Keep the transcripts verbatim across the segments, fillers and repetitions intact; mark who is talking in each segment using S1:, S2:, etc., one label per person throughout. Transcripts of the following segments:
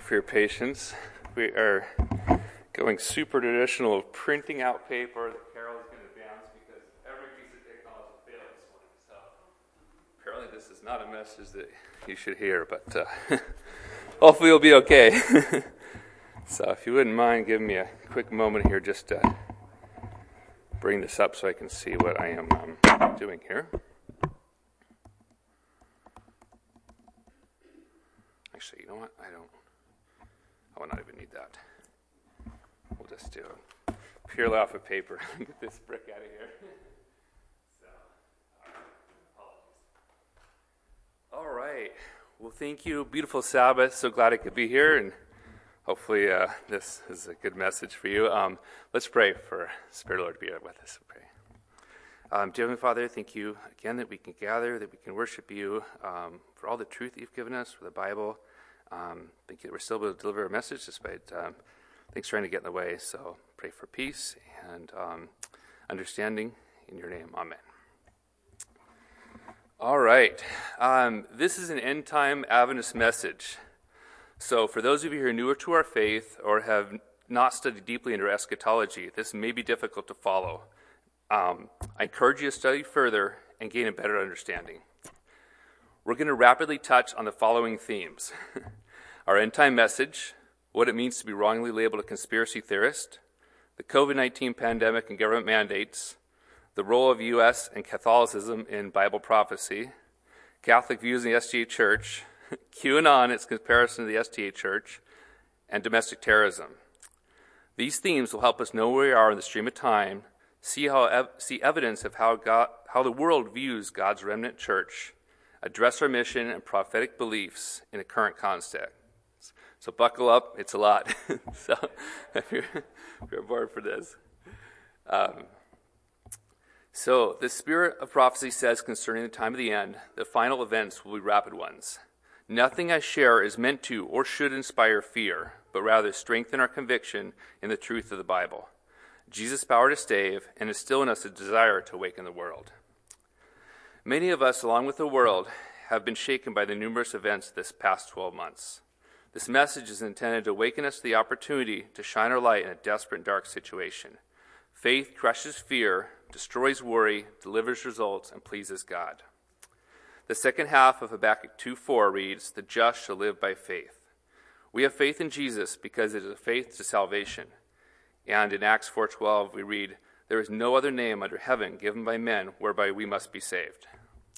S1: for your patience. We are going super traditional of printing out paper that Carol is going to advance because every piece of technology failed this morning. So apparently this is not a message that you should hear, but uh, hopefully you'll be okay. So if you wouldn't mind giving me a quick moment here just to bring this up so I can see what I am um, doing here. Actually, you know what? I don't. I will not even need that. We'll just do a pure off of paper. Get this brick out of here. So, all right. Well, thank you. Beautiful Sabbath. So glad I could be here, and hopefully uh, this is a good message for you. Um, let's pray for Spirit of the Lord to be with us. Pray. Um, dear Heavenly Father, thank you again that we can gather, that we can worship you, um, for all the truth that you've given us, for the Bible. Um, thank you that we're still able to deliver a message despite um, things trying to get in the way. So pray for peace and um, understanding in your name. Amen. All right. Um, this is an end-time Adventist message. So for those of you who are newer to our faith or have not studied deeply into eschatology, this may be difficult to follow. Um, I encourage you to study further and gain a better understanding. We're going to rapidly touch on the following themes. Our end-time message, what it means to be wrongly labeled a conspiracy theorist, the covid nineteen pandemic and government mandates, the role of U S and Catholicism in Bible prophecy, Catholic views in the S D A Church, QAnon, its comparison to the S D A Church, and domestic terrorism. These themes will help us know where we are in the stream of time, see how ev- see evidence of how God, how the world views God's remnant church, address our mission and prophetic beliefs in the current context. So buckle up, it's a lot. So if you're, if you're bored for this. Um, so the Spirit of prophecy says concerning the time of the end, the final events will be rapid ones. Nothing I share is meant to or should inspire fear, but rather strengthen our conviction in the truth of the Bible. Jesus' power to save, and instill in us a desire to awaken the world. Many of us, along with the world, have been shaken by the numerous events this past twelve months. This message is intended to awaken us to the opportunity to shine our light in a desperate and dark situation. Faith crushes fear, destroys worry, delivers results, and pleases God. The second half of Habakkuk two four reads, "The just shall live by faith." We have faith in Jesus because it is a faith to salvation. And in Acts four twelve we read, "There is no other name under heaven given by men whereby we must be saved."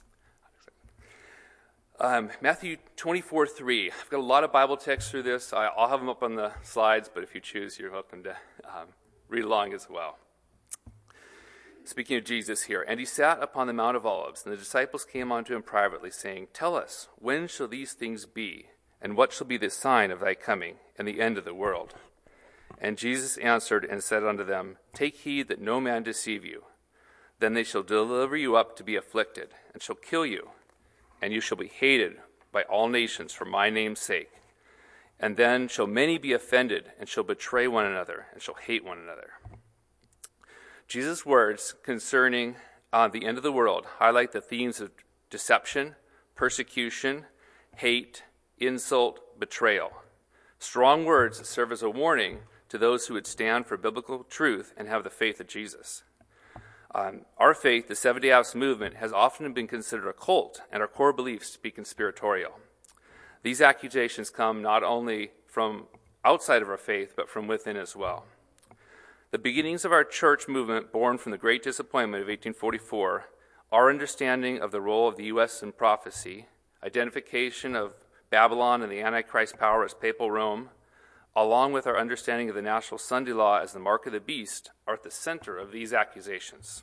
S1: Um, Matthew twenty-four three. I've got a lot of Bible texts through this. I, I'll have them up on the slides, but if you choose, you're welcome to um, read along as well. Speaking of Jesus here, "And he sat upon the Mount of Olives, and the disciples came unto him privately, saying, Tell us, when shall these things be? And what shall be the sign of thy coming, and the end of the world? And Jesus answered and said unto them, Take heed that no man deceive you. Then they shall deliver you up to be afflicted, and shall kill you. And you shall be hated by all nations for my name's sake. And then shall many be offended, and shall betray one another, and shall hate one another." Jesus' words concerning uh, the end of the world highlight the themes of deception, persecution, hate, insult, betrayal. Strong words that serve as a warning to those who would stand for biblical truth and have the faith of Jesus. Um, our faith, the Seventh-day Adventist movement, has often been considered a cult, and our core beliefs to be conspiratorial. These accusations come not only from outside of our faith, but from within as well. The beginnings of our church movement, born from the Great Disappointment of eighteen forty-four, our understanding of the role of the U S in prophecy, identification of Babylon and the Antichrist power as papal Rome, along with our understanding of the National Sunday Law as the mark of the beast, are at the center of these accusations.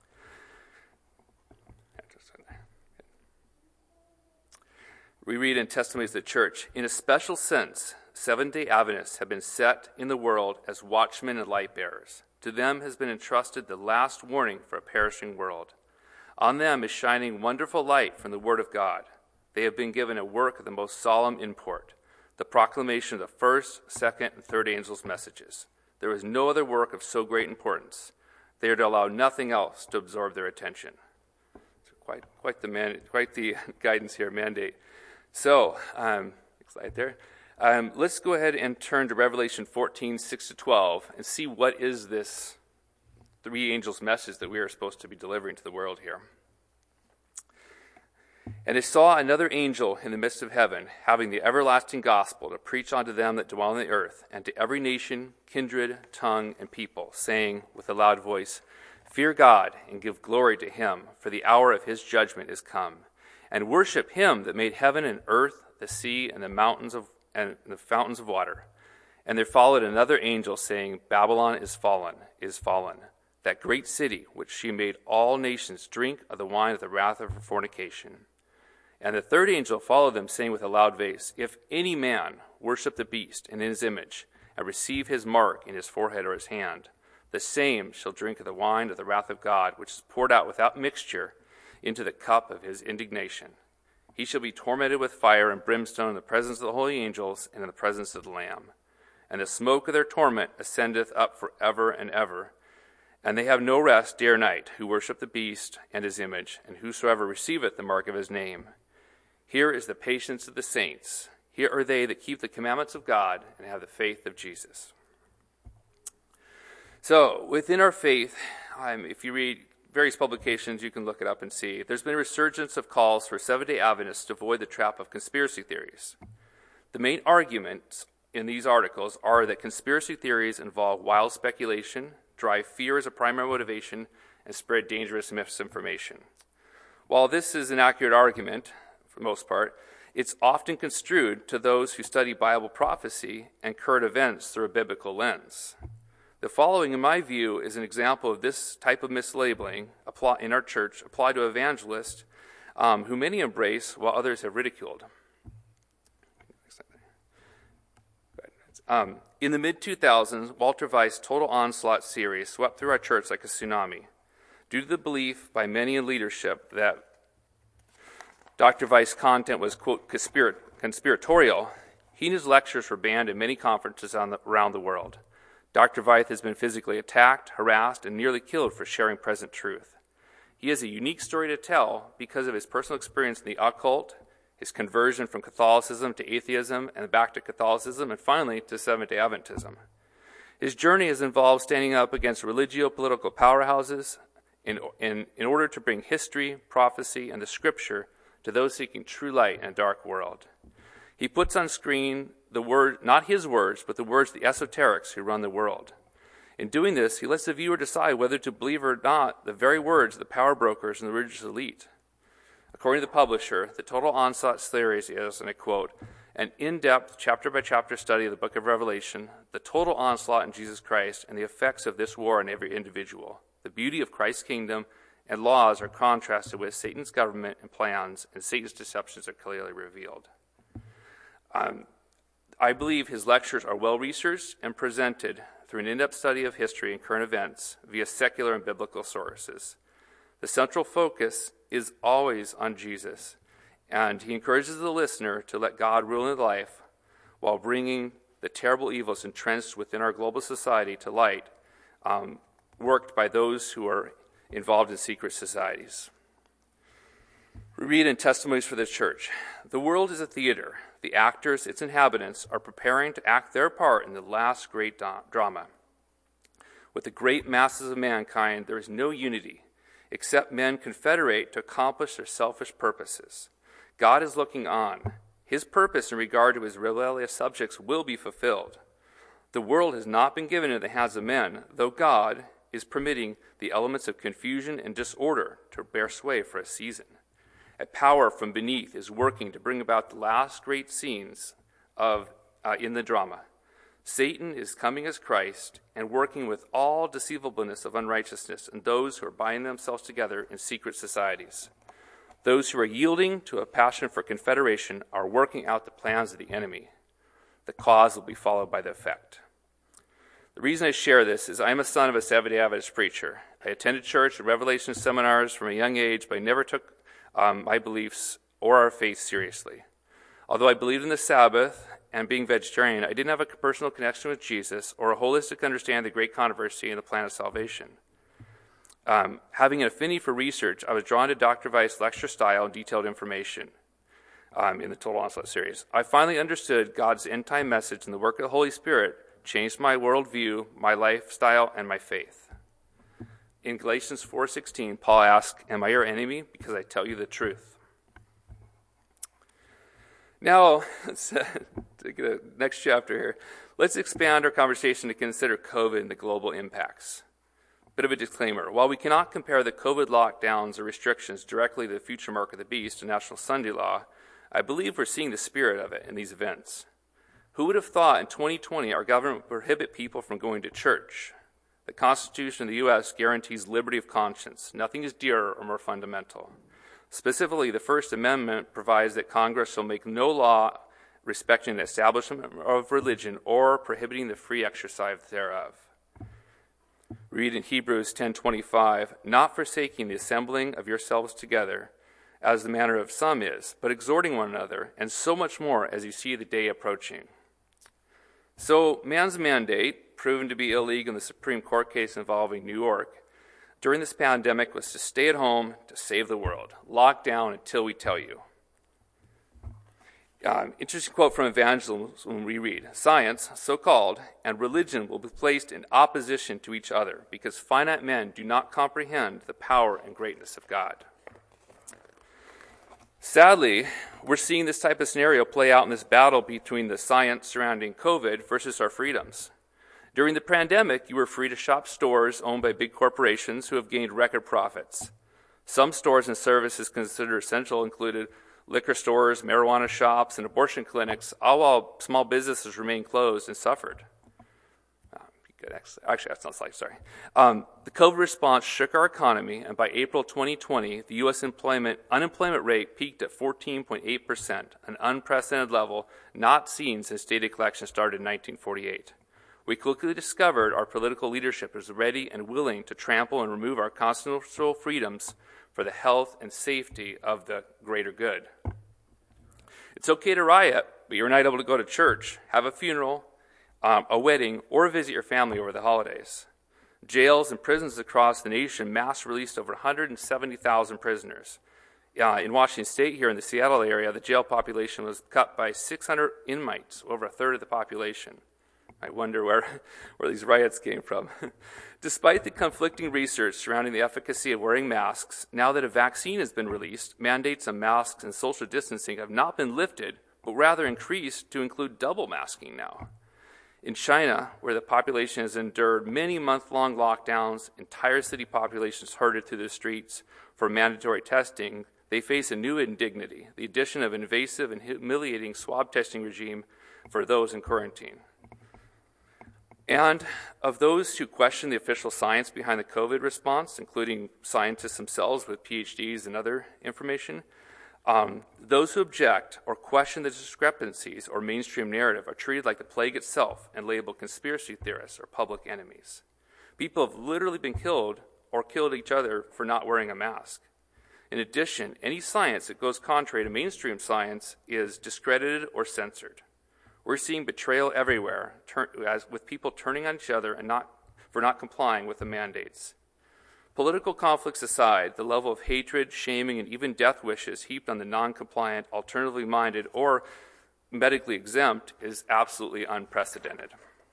S1: We read in Testimonies of the Church, "In a special sense, Seventh-day Adventists have been set in the world as watchmen and light bearers. To them has been entrusted the last warning for a perishing world. On them is shining wonderful light from the Word of God. They have been given a work of the most solemn import, the proclamation of the first, second, and third angels' messages. There is no other work of so great importance. They are to allow nothing else to absorb their attention." So quite, quite the man, quite the guidance here, mandate. So, um, next slide there. Um, let's go ahead and turn to Revelation fourteen, six to twelve, and see what is this three angels' message that we are supposed to be delivering to the world here. And I saw another angel in the midst of heaven, having the everlasting gospel to preach unto them that dwell on the earth, and to every nation, kindred, tongue, and people, saying with a loud voice, Fear God, and give glory to him, for the hour of his judgment is come. And worship him that made heaven and earth, the sea, and the mountains of and the fountains of water. And there followed another angel, saying, Babylon is fallen, is fallen, that great city, which she made all nations drink of the wine of the wrath of her fornication. And the third angel followed them, saying with a loud voice, If any man worship the beast and in his image, and receive his mark in his forehead or his hand, the same shall drink of the wine of the wrath of God, which is poured out without mixture into the cup of his indignation. He shall be tormented with fire and brimstone in the presence of the holy angels and in the presence of the Lamb. And the smoke of their torment ascendeth up for ever and ever. And they have no rest day or night, who worship the beast and his image, and whosoever receiveth the mark of his name. Here is the patience of the saints. Here are they that keep the commandments of God and have the faith of Jesus. So, within our faith, um, if you read various publications, you can look it up and see, there's been a resurgence of calls for Seventh-day Adventists to avoid the trap of conspiracy theories. The main arguments in these articles are that conspiracy theories involve wild speculation, drive fear as a primary motivation, and spread dangerous misinformation. While this is an accurate argument, for the most part, it's often construed to those who study Bible prophecy and current events through a biblical lens. The following, in my view, is an example of this type of mislabeling in our church applied to evangelists um, who many embrace while others have ridiculed. Um, in the mid two thousands, Walter Weiss' Total Onslaught series swept through our church like a tsunami. Due to the belief by many in leadership that Doctor Weiss' content was, quote, conspir- conspiratorial, he and his lectures were banned in many conferences on the, around the world. Doctor Weiss has been physically attacked, harassed, and nearly killed for sharing present truth. He has a unique story to tell because of his personal experience in the occult, his conversion from Catholicism to atheism, and back to Catholicism, and finally to Seventh-day Adventism. His journey has involved standing up against religio-political powerhouses in, in, in order to bring history, prophecy, and the scripture to those seeking true light in a dark world. He puts on screen the word, not his words, but the words of the esoterics who run the world. In doing this, he lets the viewer decide whether to believe or not the very words of the power brokers and the religious elite. According to the publisher, the Total Onslaught series is, and I quote, an in-depth, chapter-by-chapter study of the book of Revelation, the total onslaught in Jesus Christ, and the effects of this war on every individual. The beauty of Christ's kingdom and laws are contrasted with Satan's government and plans, and Satan's deceptions are clearly revealed. Um, I believe his lectures are well-researched and presented through an in-depth study of history and current events via secular and biblical sources. The central focus is always on Jesus, and he encourages the listener to let God rule in life while bringing the terrible evils entrenched within our global society to light, um, worked by those who are involved in secret societies. We read in Testimonies for the Church, the world is a theater. The actors, its inhabitants, are preparing to act their part in the last great da- drama. With the great masses of mankind, there is no unity, except men confederate to accomplish their selfish purposes. God is looking on. His purpose in regard to his rebellious subjects will be fulfilled. The world has not been given into the hands of men, though God is permitting the elements of confusion and disorder to bear sway for a season. A power from beneath is working to bring about the last great scenes of uh, in the drama. Satan is coming as Christ and working with all deceivableness of unrighteousness and those who are binding themselves together in secret societies. Those who are yielding to a passion for confederation are working out the plans of the enemy. The cause will be followed by the effect. The reason I share this is I'm a son of a Seventh-day Adventist preacher. I attended church and Revelation seminars from a young age, but I never took um, my beliefs or our faith seriously. Although I believed in the Sabbath and being vegetarian, I didn't have a personal connection with Jesus or a holistic understanding of the great controversy and the plan of salvation. Um, having an affinity for research, I was drawn to Doctor Weiss' lecture style and detailed information. um, in the Total Onslaught series. I finally understood God's end-time message, and the work of the Holy Spirit changed my worldview, my lifestyle, and my faith. In Galatians four sixteen, Paul asks, "Am I your enemy? Because I tell you the truth." Now, let's uh, take the next chapter here. Let's expand our conversation to consider COVID and the global impacts. Bit of a disclaimer. While we cannot compare the COVID lockdowns or restrictions directly to the future mark of the beast, a National Sunday Law, I believe we're seeing the spirit of it in these events. Who would have thought in twenty twenty our government would prohibit people from going to church? The Constitution of the U S guarantees liberty of conscience. Nothing is dearer or more fundamental. Specifically, the First Amendment provides that Congress shall make no law respecting the establishment of religion or prohibiting the free exercise thereof. Read in Hebrews ten twenty-five, "Not forsaking the assembling of yourselves together, as the manner of some is, but exhorting one another, and so much more as you see the day approaching." So, man's mandate, proven to be illegal in the Supreme Court case involving New York, during this pandemic was to stay at home to save the world. Lock down until we tell you. Um, interesting quote from Evangelism when we read, "Science, so-called, and religion will be placed in opposition to each other because finite men do not comprehend the power and greatness of God." Sadly, we're seeing this type of scenario play out in this battle between the science surrounding COVID versus our freedoms. During the pandemic, you were free to shop stores owned by big corporations who have gained record profits. Some stores and services considered essential included liquor stores, marijuana shops, and abortion clinics, all while small businesses remained closed and suffered. Uh, good. Actually, that's not slide, sorry. Um, the COVID response shook our economy, and by April twenty twenty, the U S employment, unemployment rate peaked at fourteen point eight percent, an unprecedented level not seen since data collection started in nineteen forty-eight. We quickly discovered our political leadership was ready and willing to trample and remove our constitutional freedoms for the health and safety of the greater good. It's okay to riot, but you're not able to go to church, have a funeral, um, a wedding, or visit your family over the holidays. Jails and prisons across the nation mass released over one hundred seventy thousand prisoners. Uh, in Washington State, here in the Seattle area, the jail population was cut by six hundred inmates, over a third of the population. I wonder where, where these riots came from. Despite the conflicting research surrounding the efficacy of wearing masks, now that a vaccine has been released, mandates on masks and social distancing have not been lifted, but rather increased to include double masking now. In China, where the population has endured many month-long lockdowns, entire city populations herded through the streets for mandatory testing, they face a new indignity, the addition of an invasive and humiliating swab testing regime for those in quarantine. And of those who question the official science behind the COVID response, including scientists themselves with P H Ds and other information, um, those who object or question the discrepancies or mainstream narrative are treated like the plague itself and labeled conspiracy theorists or public enemies. People have literally been killed or killed each other for not wearing a mask. In addition, any science that goes contrary to mainstream science is discredited or censored. We're seeing betrayal everywhere, turn, as, with people turning on each other and not, for not complying with the mandates. Political conflicts aside, the level of hatred, shaming, and even death wishes heaped on the non-compliant, alternatively minded, or medically exempt is absolutely unprecedented.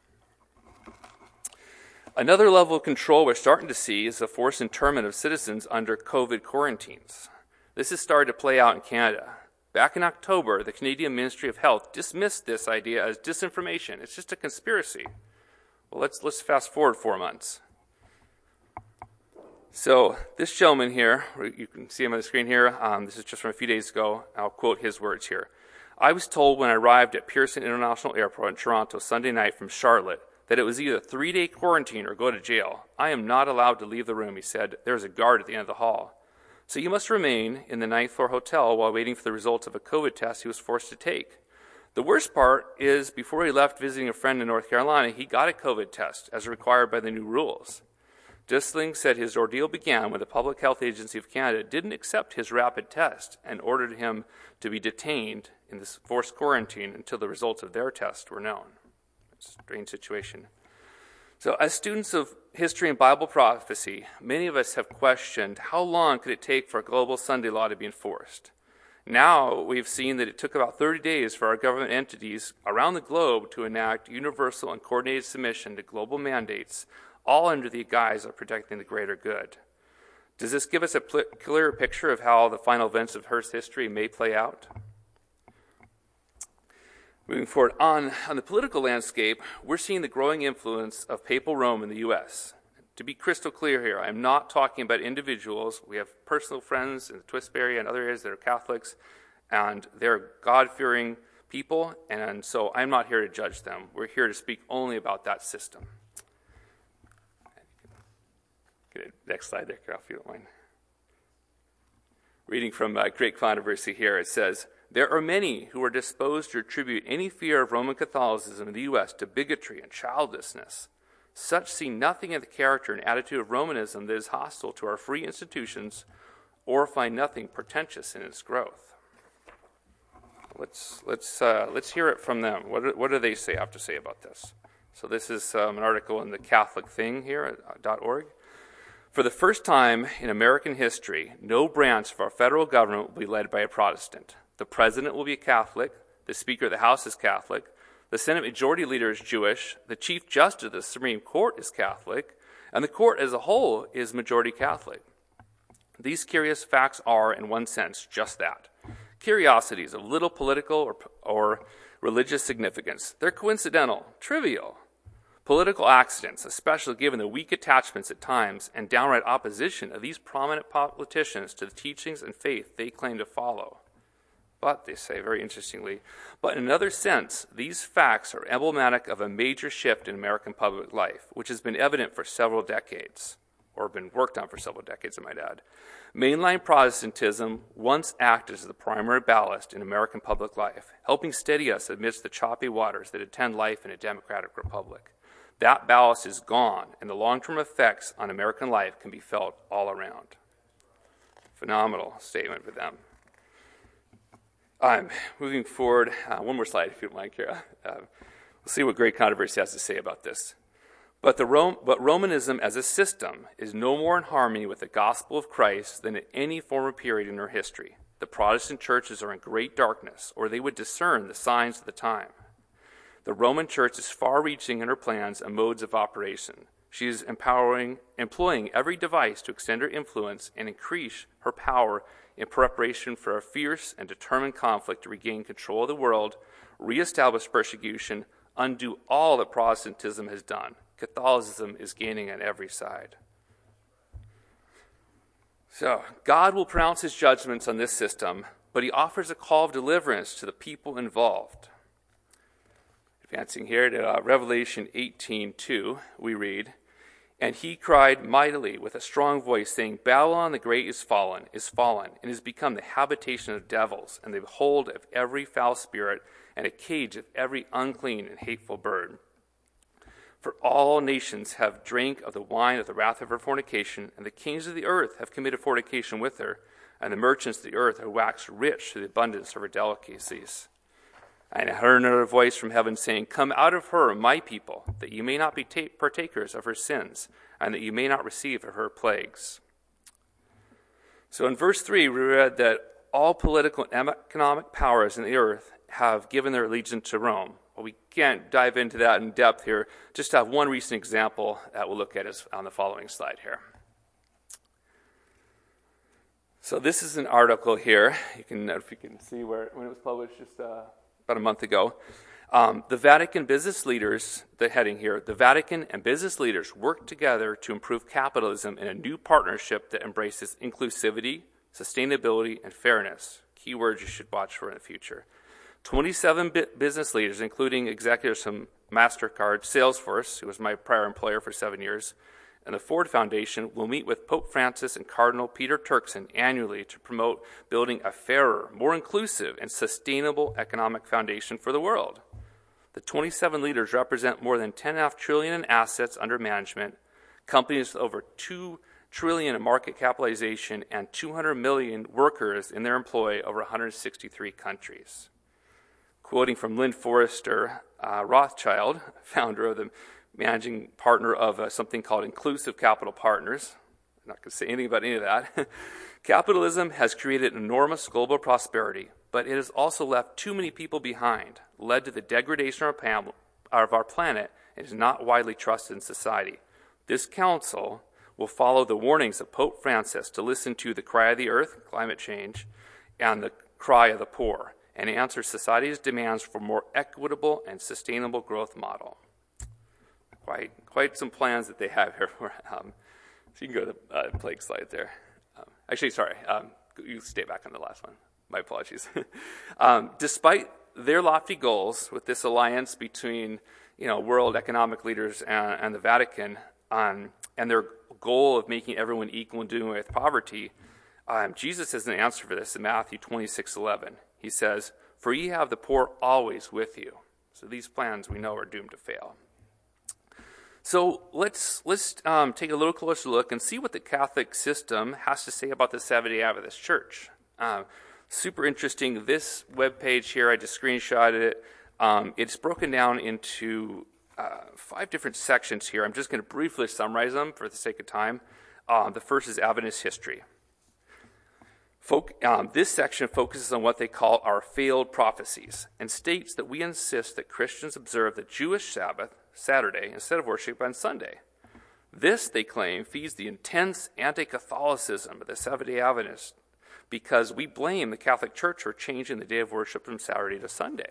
S1: Another level of control we're starting to see is the forced internment of citizens under COVID quarantines. This has started to play out in Canada. Back in October, the Canadian Ministry of Health dismissed this idea as disinformation. It's just a conspiracy. Well, let's, let's fast forward four months. So this gentleman here, you can see him on the screen here. Um, this is just from a few days ago. I'll quote his words here. "I was told when I arrived at Pearson International Airport in Toronto Sunday night from Charlotte that it was either three-day quarantine or go to jail. I am not allowed to leave the room," he said. "There's a guard at the end of the hall. So you must remain in the ninth floor hotel while waiting for the results of a COVID test he was forced to take. The worst part is before he left visiting a friend in North Carolina, he got a COVID test as required by the new rules. Disling said his ordeal began when the Public Health Agency of Canada didn't accept his rapid test and ordered him to be detained in this forced quarantine until the results of their test were known." It's a strange situation. So as students of history and Bible prophecy, many of us have questioned how long could it take for a global Sunday law to be enforced? Now we've seen that it took about thirty days for our government entities around the globe to enact universal and coordinated submission to global mandates, all under the guise of protecting the greater good. Does this give us a pl- clearer picture of how the final events of Earth's history may play out? Moving forward, on, on the political landscape, we're seeing the growing influence of papal Rome in the U S. To be crystal clear here, I'm not talking about individuals. We have personal friends in the Twisp and other areas that are Catholics, and they're God-fearing people, and so I'm not here to judge them. We're here to speak only about that system. Good. Next slide there, Carol, if you don't mind. Reading from uh, Great Controversy here, it says, "There are many who are disposed to attribute any fear of Roman Catholicism in the U S to bigotry and childlessness. Such see nothing in the character and attitude of Romanism that is hostile to our free institutions, or find nothing portentous in its growth." Let's let's uh, let's hear it from them. What do, what do they say have to say about this? So this is um, an article in the Catholic Thing here at .org. "For the first time in American history, no branch of our federal government will be led by a Protestant. The president will be a Catholic, the Speaker of the House is Catholic, the Senate Majority Leader is Jewish, the Chief Justice of the Supreme Court is Catholic, and the court as a whole is majority Catholic. These curious facts are, in one sense, just that. Curiosities of little political or, or religious significance. They're coincidental, trivial. Political accidents, especially given the weak attachments at times and downright opposition of these prominent politicians to the teachings and faith they claim to follow. But," they say very interestingly, "but in another sense, these facts are emblematic of a major shift in American public life, which has been evident for several decades, or been worked on for several decades, I might add. Mainline Protestantism once acted as the primary ballast in American public life, helping steady us amidst the choppy waters that attend life in a democratic republic. That ballast is gone, and the long-term effects on American life can be felt all around." Phenomenal statement for them. Um, moving forward, uh, one more slide if you don't mind, Kara. Uh, we'll see what Great Controversy has to say about this. But, the Rome, but Romanism as a system is no more in harmony with the gospel of Christ than at any former period in our history. The Protestant churches are in great darkness, or they would discern the signs of the time. The Roman Church is far-reaching in her plans and modes of operation. She is empowering, employing every device to extend her influence and increase her power in preparation for a fierce and determined conflict to regain control of the world, reestablish persecution, undo all that Protestantism has done. Catholicism is gaining on every side. So, God will pronounce his judgments on this system, but he offers a call of deliverance to the people involved. Advancing here to uh, Revelation eighteen two, we read, "And he cried mightily with a strong voice, saying, Babylon the great is fallen, is fallen, and is become the habitation of devils, and the hold of every foul spirit, and a cage of every unclean and hateful bird. For all nations have drank of the wine of the wrath of her fornication, and the kings of the earth have committed fornication with her, and the merchants of the earth have waxed rich through the abundance of her delicacies. And I heard another voice from heaven saying, Come out of her, my people, that you may not be ta- partakers of her sins, and that you may not receive of her plagues." So in verse three, we read that all political and economic powers in the earth have given their allegiance to Rome. Well, we can't dive into that in depth here. Just have one recent example that we'll look at is on the following slide here. So this is an article here. You can, if you can see where when it was published just uh, about a month ago. Um, the Vatican business leaders, the heading here, the Vatican and business leaders work together to improve capitalism in a new partnership that embraces inclusivity, sustainability, and fairness. Key words you should watch for in the future. twenty-seven business leaders, including executives from MasterCard, Salesforce, who was my prior employer for seven years, and the Ford Foundation, will meet with Pope Francis and Cardinal Peter Turkson annually to promote building a fairer, more inclusive, and sustainable economic foundation for the world. The twenty-seven leaders represent more than ten point five trillion dollars in assets under management, companies with over two trillion dollars in market capitalization, and two hundred million workers in their employ over one hundred sixty-three countries. Quoting from Lynn Forrester uh, Rothschild, founder of the managing partner of uh, something called Inclusive Capital Partners, not going to say anything about any of that. Capitalism has created enormous global prosperity, but it has also left too many people behind, led to the degradation of our, pam- of our planet, and is not widely trusted in society. This council will follow the warnings of Pope Francis to listen to the cry of the earth, climate change, and the cry of the poor, and answer society's demands for a more equitable and sustainable growth model. Quite, quite some plans that they have here. Um, so you can go to the uh, plague slide there. Um, actually, sorry, um, you stay back on the last one. My apologies. um, despite their lofty goals with this alliance between, you know, world economic leaders and, and the Vatican, um, and their goal of making everyone equal and doing away with poverty, um, Jesus has an answer for this in Matthew twenty-six eleven. He says, "For ye have the poor always with you." So these plans we know are doomed to fail. So let's let's um, take a little closer look and see what the Catholic system has to say about the Seventh-day Adventist Church. Uh, super interesting. This webpage here, I just screenshotted it. Um, it's broken down into uh, five different sections here. I'm just going to briefly summarize them for the sake of time. Um, the first is Adventist history. Folk, um, this section focuses on what they call our failed prophecies and states that we insist that Christians observe the Jewish Sabbath, Saturday, instead of worship on Sunday. This, they claim, feeds the intense anti-Catholicism of the Seventh-day Adventists because we blame the Catholic Church for changing the day of worship from Saturday to Sunday.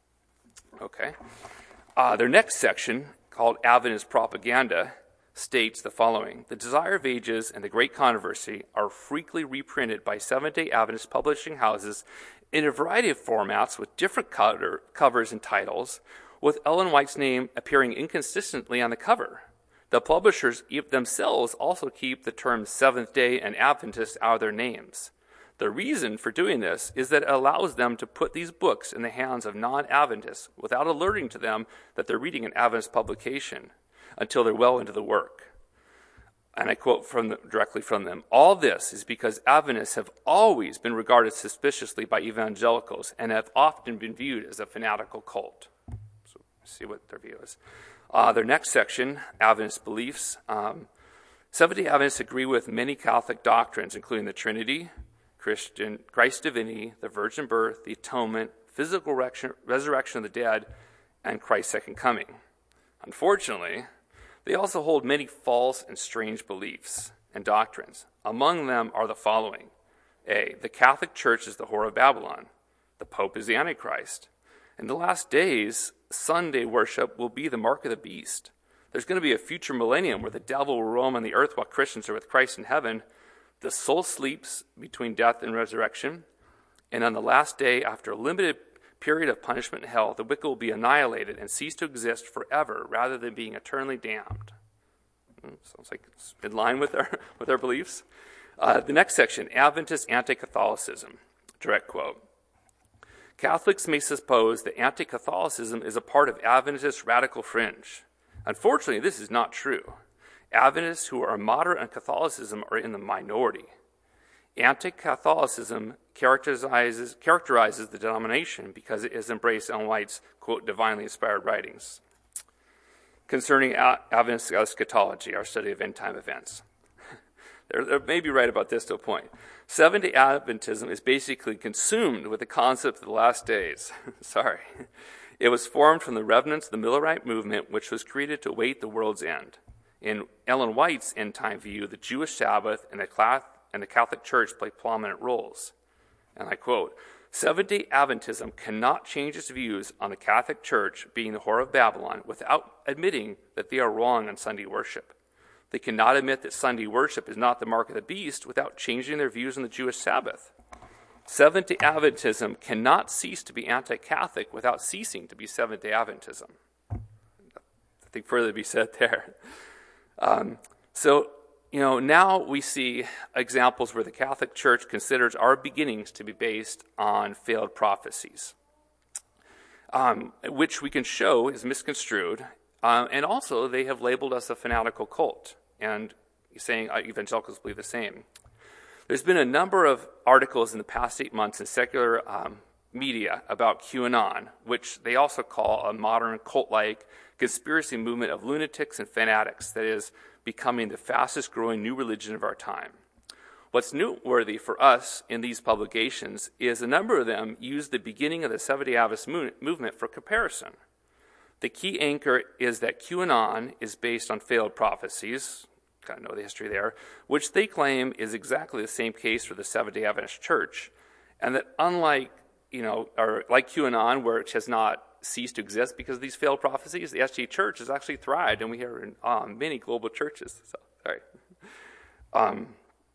S1: Okay. Uh, their next section, called Adventist propaganda, states the following: the Desire of Ages and the Great Controversy are frequently reprinted by Seventh-day Adventist publishing houses in a variety of formats with different cover, covers and titles, with Ellen White's name appearing inconsistently on the cover. The publishers themselves also keep the terms Seventh-day and Adventist out of their names. The reason for doing this is that it allows them to put these books in the hands of non-Adventists without alerting to them that they're reading an Adventist publication until they're well into the work. And I quote from the, directly from them, "All this is because Adventists have always been regarded suspiciously by evangelicals and have often been viewed as a fanatical cult." So see what their view is. Uh, their next section, Adventist beliefs. Um, Seventh-day Adventists agree with many Catholic doctrines, including the Trinity, Christian, Christ's divinity, the virgin birth, the atonement, physical resurrection of the dead, and Christ's second coming. Unfortunately, they also hold many false and strange beliefs and doctrines. Among them are the following. A, the Catholic Church is the whore of Babylon. The Pope is the Antichrist. In the last days, Sunday worship will be the mark of the beast. There's going to be a future millennium where the devil will roam on the earth while Christians are with Christ in heaven. The soul sleeps between death and resurrection. And on the last day, after a limited period of punishment in hell, the wicked will be annihilated and cease to exist forever rather than being eternally damned. Sounds like it's in line with our, with our beliefs. Uh, the next section, Adventist anti-Catholicism. Direct quote. Catholics may suppose that anti-Catholicism is a part of Adventist radical fringe. Unfortunately, this is not true. Adventists who are moderate on Catholicism are in the minority. Anti-Catholicism characterizes, characterizes the denomination because it has embraced Ellen White's, quote, divinely inspired writings concerning Adventist eschatology, our study of end-time events. They're, they may be right about this to a point. Seventh-day Adventism is basically consumed with the concept of the last days. Sorry. It was formed from the remnants of the Millerite movement, which was created to await the world's end. In Ellen White's end-time view, the Jewish Sabbath and the, class, and the Catholic Church play prominent roles. And I quote, Seventh-day Adventism cannot change its views on the Catholic Church being the whore of Babylon without admitting that they are wrong on Sunday worship. They cannot admit that Sunday worship is not the mark of the beast without changing their views on the Jewish Sabbath. Seventh-day Adventism cannot cease to be anti-Catholic without ceasing to be Seventh-day Adventism. I think further to be said there. Um, so, you know, now we see examples where the Catholic Church considers our beginnings to be based on failed prophecies, um, which we can show is misconstrued. Uh, and also, they have labeled us a fanatical cult, and saying uh, evangelicals believe the same. There's been a number of articles in the past eight months in secular um, media about QAnon, which they also call a modern cult-like conspiracy movement of lunatics and fanatics that is becoming the fastest growing new religion of our time. What's noteworthy for us in these publications is a number of them use the beginning of the Seventh-day Adventist movement for comparison. The key anchor is that QAnon is based on failed prophecies, kind of know the history there, which they claim is exactly the same case for the Seventh-day Adventist Church, and that unlike, you know, or like QAnon, which has not ceased to exist because of these failed prophecies, the S D A Church has actually thrived, and we are in um, many global churches. So, sorry. Um,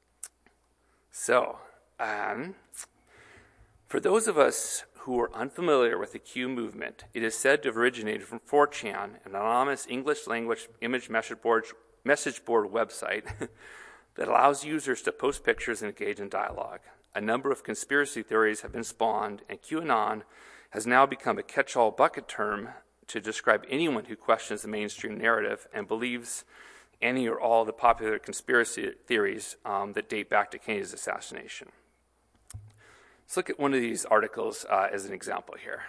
S1: so, um, for those of us who are unfamiliar with the Q movement, it is said to have originated from four chan, an anonymous English-language image message board, message board website that allows users to post pictures and engage in dialogue. A number of conspiracy theories have been spawned, and QAnon has now become a catch-all bucket term to describe anyone who questions the mainstream narrative and believes any or all the popular conspiracy theories um, that date back to Kennedy's assassination. Let's look at one of these articles uh, as an example here.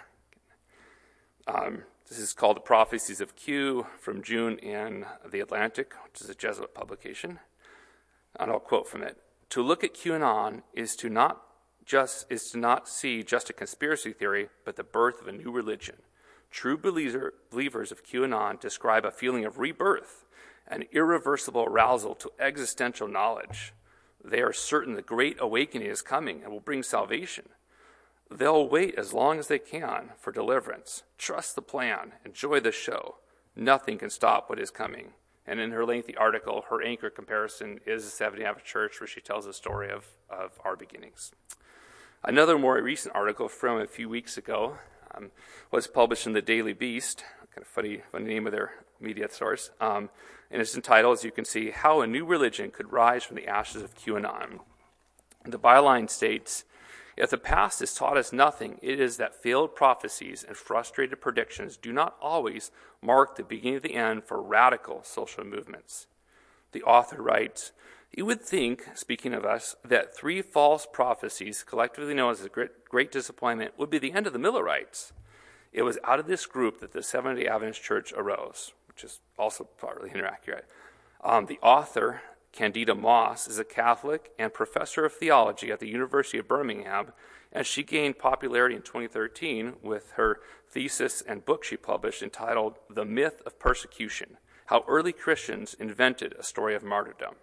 S1: Um, this is called The Prophecies of Q from June in The Atlantic, which is a Jesuit publication. And I'll quote from it. To look at QAnon is to not just is to not see just a conspiracy theory, but the birth of a new religion. True believer, believers of QAnon describe a feeling of rebirth, an irreversible arousal to existential knowledge. They are certain the great awakening is coming and will bring salvation. They'll wait as long as they can for deliverance. Trust the plan. Enjoy the show. Nothing can stop what is coming. And in her lengthy article, her anchor comparison is the Seventh-day Adventist Church, where she tells the story of, of our beginnings. Another more recent article from a few weeks ago um, was published in the Daily Beast, kind of funny, funny name of their media source, um, and it's entitled, as you can see, How a New Religion Could Rise from the Ashes of QAnon. The byline states, if the past has taught us nothing, it is that failed prophecies and frustrated predictions do not always mark the beginning of the end for radical social movements. The author writes, you would think, speaking of us, that three false prophecies, collectively known as the Great, Great Disappointment, would be the end of the Millerites. It was out of this group that the Seventh-day Adventist Church arose, which is also partly inaccurate. Um, the author, Candida Moss, is a Catholic and professor of theology at the University of Birmingham, and she gained popularity in twenty thirteen with her thesis and book she published entitled The Myth of Persecution, How Early Christians Invented a Story of Martyrdom.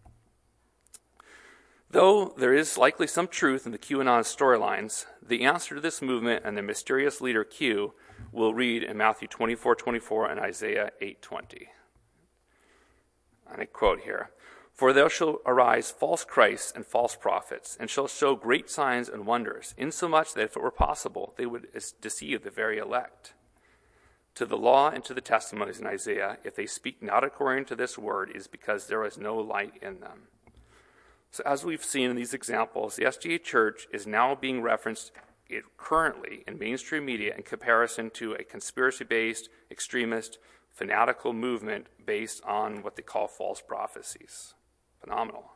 S1: Though there is likely some truth in the QAnon storylines, the answer to this movement and the mysterious leader Q we'll read in Matthew twenty-four twenty-four and Isaiah eight twenty. And I quote here, for there shall arise false Christs and false prophets, and shall show great signs and wonders, insomuch that if it were possible, they would deceive the very elect. To the law and to the testimonies in Isaiah, if they speak not according to this word, it is because there is no light in them. So as we've seen in these examples, the S D A Church is now being referenced currently in mainstream media in comparison to a conspiracy-based, extremist, fanatical movement based on what they call false prophecies. Phenomenal.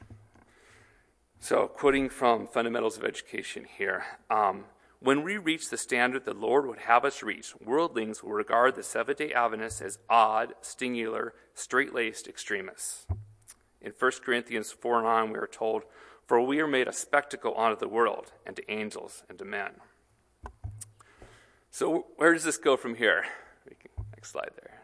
S1: So quoting from Fundamentals of Education here, um, when we reach the standard the Lord would have us reach, worldlings will regard the Seventh-day Adventists as odd, singular, straight-laced extremists. In First Corinthians four nine, we are told, for we are made a spectacle unto the world, and to angels, and to men. So where does this go from here? Next slide there.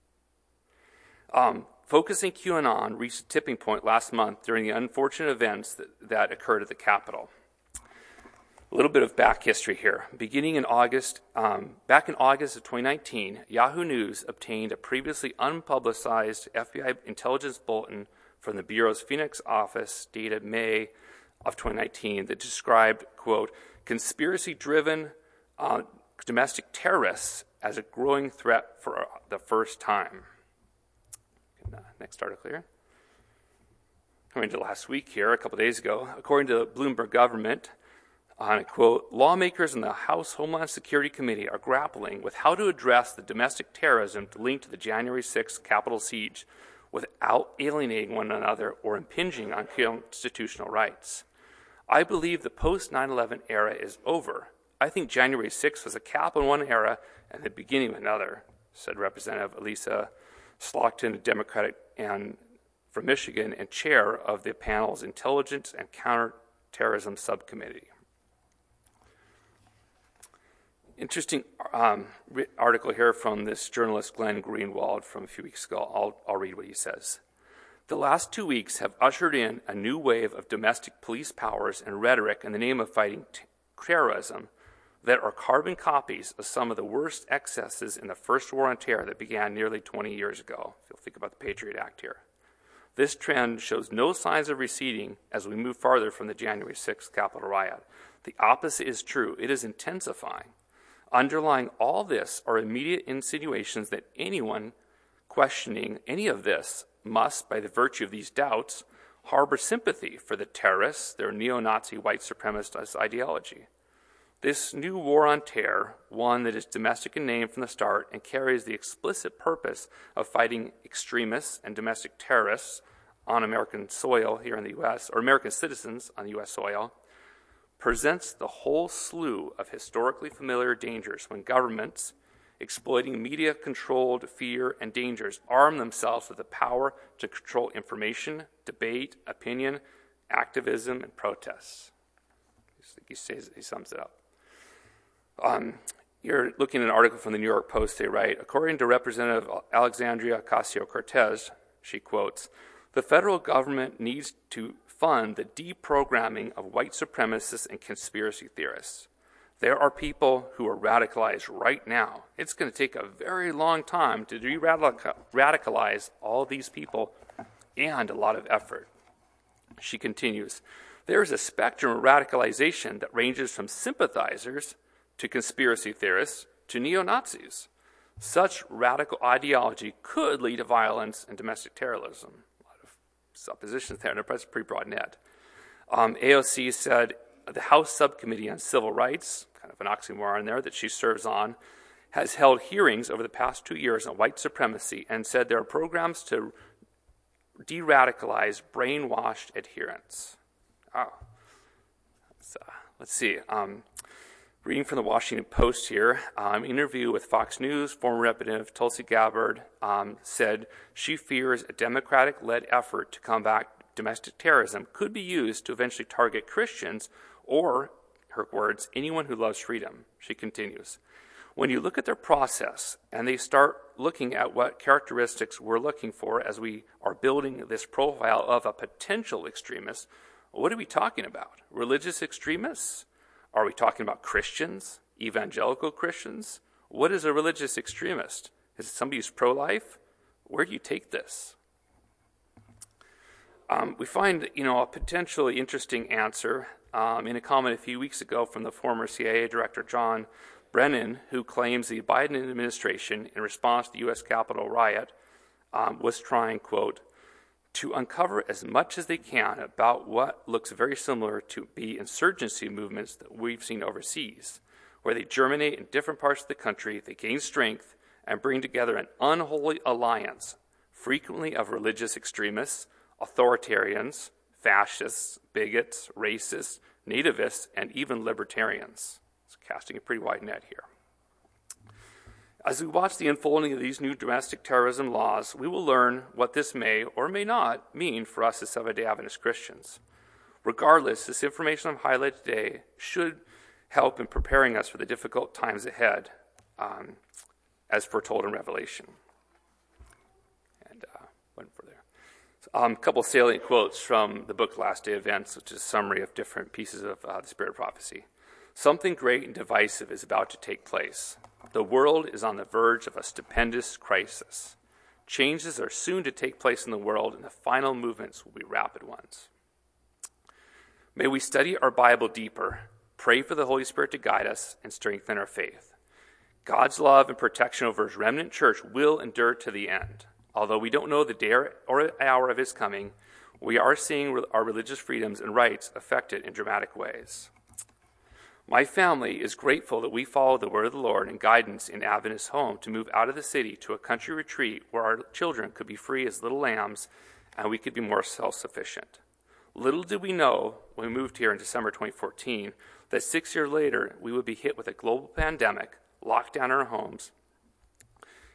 S1: Um, focusing QAnon reached a tipping point last month during the unfortunate events that, that occurred at the Capitol. A little bit of back history here. Beginning in August, um, back in August of twenty nineteen, Yahoo News obtained a previously unpublicized F B I intelligence bulletin from the Bureau's Phoenix office dated May of twenty nineteen that described, quote, conspiracy-driven uh, domestic terrorists as a growing threat for the first time. Uh, next article here. Coming to last week here, a couple days ago, according to the Bloomberg government, on a quote, lawmakers in the House Homeland Security Committee are grappling with how to address the domestic terrorism linked to the January sixth Capitol siege without alienating one another or impinging on constitutional rights. I believe the post nine eleven era is over. I think January sixth was a cap on one era and the beginning of another, said Representative Elisa Slaughton, a Democratic and from Michigan, and chair of the panel's Intelligence and Counterterrorism Subcommittee. Interesting um, article here from this journalist Glenn Greenwald from a few weeks ago. I'll, I'll read what he says. The last two weeks have ushered in a new wave of domestic police powers and rhetoric in the name of fighting t- terrorism that are carbon copies of some of the worst excesses in the first war on terror that began nearly twenty years ago. If you'll think about the Patriot Act here. This trend shows no signs of receding as we move farther from the January sixth Capitol riot. The opposite is true. It is intensifying. Underlying all this are immediate insinuations that anyone questioning any of this must, by the virtue of these doubts, harbor sympathy for the terrorists, their neo-Nazi white supremacist ideology. This new war on terror, one that is domestic in name from the start and carries the explicit purpose of fighting extremists and domestic terrorists on American soil here in the U S, or American citizens on U S soil, presents the whole slew of historically familiar dangers when governments, exploiting media-controlled fear and dangers, arm themselves with the power to control information, debate, opinion, activism, and protests. He says, he sums it up. Um, you're looking at an article from the New York Post. They write, according to Representative Alexandria Ocasio-Cortez, she quotes, the federal government needs to fund the deprogramming of white supremacists and conspiracy theorists. There are people who are radicalized right now. It's going to take a very long time to de-radicalize all these people and a lot of effort. She continues, there is a spectrum of radicalization that ranges from sympathizers to conspiracy theorists to neo-Nazis. Such radical ideology could lead to violence and domestic terrorism. A lot of suppositions there, and it's a pretty broad net. Um, A O C said the House Subcommittee on Civil Rights, kind of an oxymoron there that she serves on, has held hearings over the past two years on white supremacy and said there are programs to de-radicalize brainwashed adherents. Oh. So, let's see. Um, reading from the Washington Post here, um, interview with Fox News, former Representative Tulsi Gabbard um, said she fears a Democratic-led effort to combat domestic terrorism could be used to eventually target Christians or, her words, anyone who loves freedom. She continues, when you look at their process and they start looking at what characteristics we're looking for as we are building this profile of a potential extremist, what are we talking about? Religious extremists? Are we talking about Christians? Evangelical Christians? What is a religious extremist? Is it somebody who's pro-life? Where do you take this? Um, we find, you know, a potentially interesting answer um, in a comment a few weeks ago from the former C I A Director John Brennan, who claims the Biden administration, in response to the U S Capitol riot, um, was trying, quote, to uncover as much as they can about what looks very similar to be insurgency movements that we've seen overseas, where they germinate in different parts of the country, they gain strength, and bring together an unholy alliance, frequently of religious extremists, authoritarians, fascists, bigots, racists, nativists, and even libertarians. It's casting a pretty wide net here. As we watch the unfolding of these new domestic terrorism laws, we will learn what this may or may not mean for us as Seventh-day Adventist Christians. Regardless, this information I've highlighted today should help in preparing us for the difficult times ahead, um, as foretold in Revelation. And uh, one for there. A um, couple salient quotes from the book Last Day Events, which is a summary of different pieces of uh, the Spirit of Prophecy. Something great and divisive is about to take place. The world is on the verge of a stupendous crisis. Changes are soon to take place in the world, and the final movements will be rapid ones. May we study our Bible deeper, pray for the Holy Spirit to guide us, and strengthen our faith. God's love and protection over his remnant church will endure to the end. Although we don't know the day or hour of his coming, we are seeing our religious freedoms and rights affected in dramatic ways. My family is grateful that we follow the word of the Lord and guidance in Adventist home to move out of the city to a country retreat where our children could be free as little lambs and we could be more self-sufficient. Little did we know when we moved here in December twenty fourteen that six years later we would be hit with a global pandemic, locked down our homes,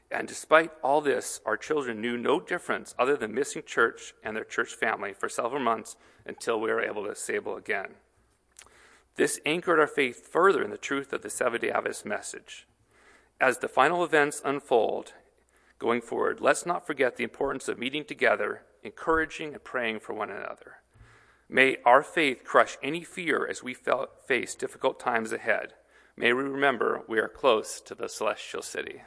S1: And despite all this, our children knew no difference other than missing church and their church family for several months until we were able to assemble again. This anchored our faith further in the truth of the Seventh-day Adventist message. As the final events unfold going forward, let's not forget the importance of meeting together, encouraging and praying for one another. May our faith crush any fear as we face difficult times ahead. May we remember we are close to the celestial city.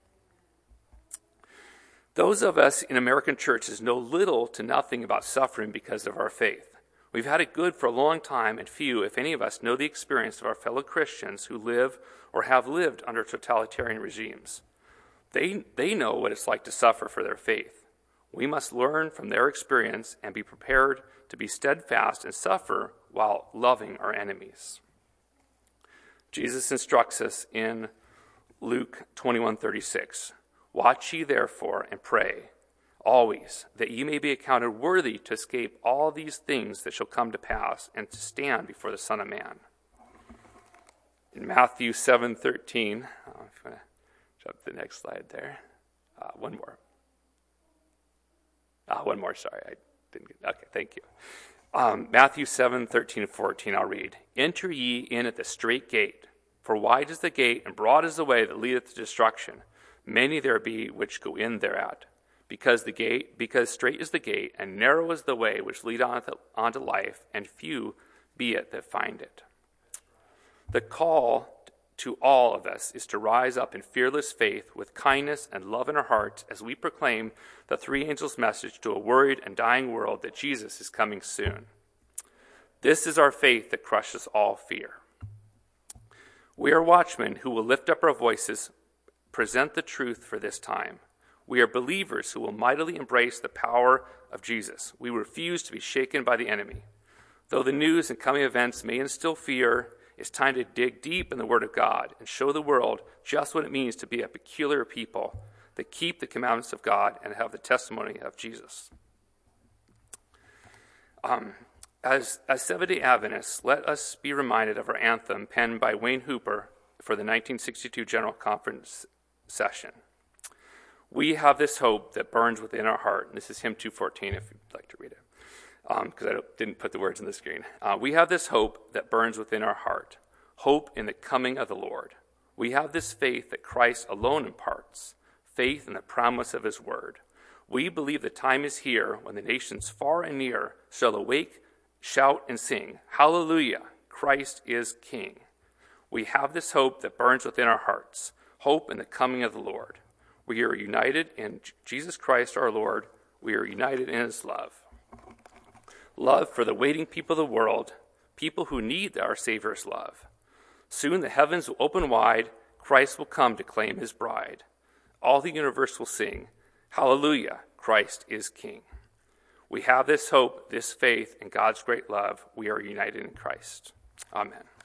S1: Those of us in American churches know little to nothing about suffering because of our faith. We've had it good for a long time, and few, if any of us, know the experience of our fellow Christians who live or have lived under totalitarian regimes. They, they know what it's like to suffer for their faith. We must learn from their experience and be prepared to be steadfast and suffer while loving our enemies. Jesus instructs us in Luke twenty-one thirty-six. Watch ye therefore and pray always, that ye may be accounted worthy to escape all these things that shall come to pass, and to stand before the Son of Man. In Matthew seven thirteen, oh, I'm going to jump to the next slide there. Uh, one more. Uh, one more, sorry. I didn't get, okay, thank you. Um, Matthew seven thirteen and fourteen, I'll read. Enter ye in at the strait gate, for wide is the gate, and broad is the way that leadeth to destruction. Many there be which go in thereat, because the gate, because strait is the gate, and narrow is the way which lead on to, on to life, and few be it that find it. The call to all of us is to rise up in fearless faith with kindness and love in our hearts as we proclaim the three angels' message to a worried and dying world that Jesus is coming soon. This is our faith that crushes all fear. We are watchmen who will lift up our voices, present the truth for this time. We are believers who will mightily embrace the power of Jesus. We refuse to be shaken by the enemy. Though the news and coming events may instill fear, it's time to dig deep in the Word of God and show the world just what it means to be a peculiar people that keep the commandments of God and have the testimony of Jesus. Um, as as Seventh-day Adventists, let us be reminded of our anthem penned by Wayne Hooper for the nineteen sixty-two General Conference session. We have this hope that burns within our heart. And this is hymn two fourteen, if you'd like to read it, because um, I didn't put the words on the screen. Uh, we have this hope that burns within our heart, hope in the coming of the Lord. We have this faith that Christ alone imparts, faith in the promise of his word. We believe the time is here when the nations far and near shall awake, shout, and sing, Hallelujah, Christ is King. We have this hope that burns within our hearts, hope in the coming of the Lord. We are united in Jesus Christ our Lord. We are united in his love. Love for the waiting people of the world, people who need our Savior's love. Soon the heavens will open wide. Christ will come to claim his bride. All the universe will sing, Hallelujah, Christ is King. We have this hope, this faith, and God's great love. We are united in Christ. Amen.